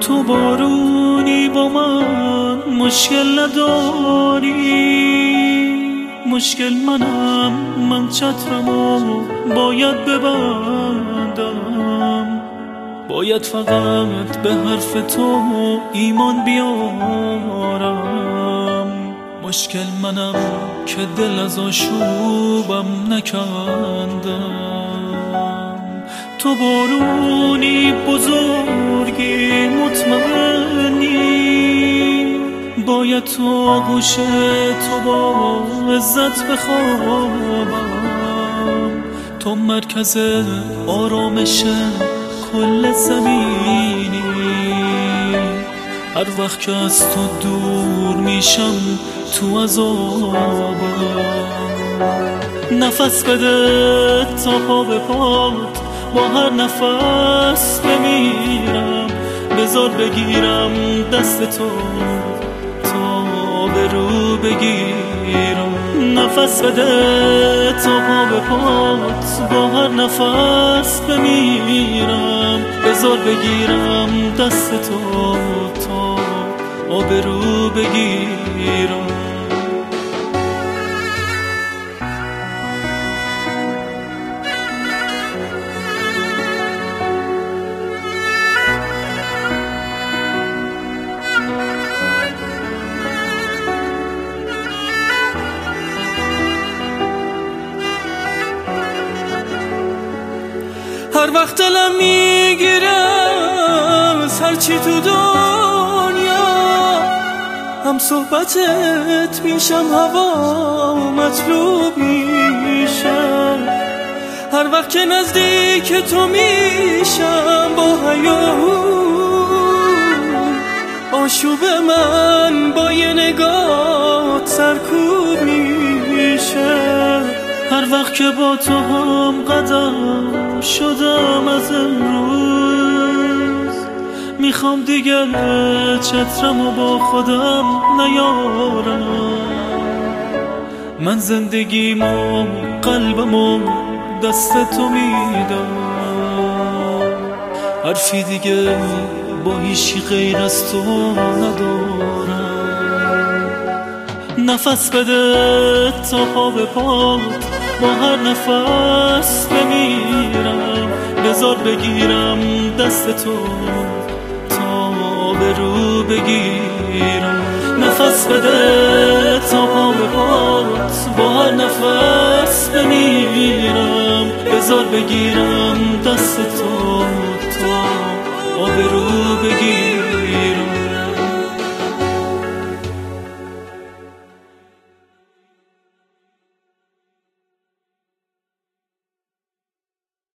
تو بارونی با من مشکل نداری، مشکل منم، من چترمو باید ببندم، باید فقط به حرف تو ایمان بیارم. مشکل منم که دل از آشوبم نکندم. تو بارونی بزرگی مطمئنی، باید تو آغوش تو با عزت بخوابم. تو مرکز آرامش کل زمینی، هر وقت که از تو دور میشم تو عذابم. نفس بده تا پا به پات، با هر نفس بمیرم. بذار بگیرم دست تو تا به رو بگیرم. نفس بده تا پا به پات، با هر نفس بمیرم. بذار بگیرم دست تو تا آبرو بگیرم. هر وقت دلم میگیره از هرچی تو دنیا، هم صحبتت میشم، هوا مطلوب میشم. هر وقت که نزدیک تو میشم با هیاهو، آشوب من با یه نگات سرکوب میشه. هر وقت که با تو هم قدم شدم از امروز، میخوام دیگه چترمو با خودم نیارم. من زندگیمو قلبمو دست تو میدم، حرفی دیگه با هیچی غیر از تو ندارم. نفس بده تا پا به پات، با هر نفس بمیرم. بذار بگیرم دست تو تا به رو بگیرم. نفس بده تا پا به پات، با هر نفس بمیرم. بذار بگیرم دست تو تا به رو بگیرم.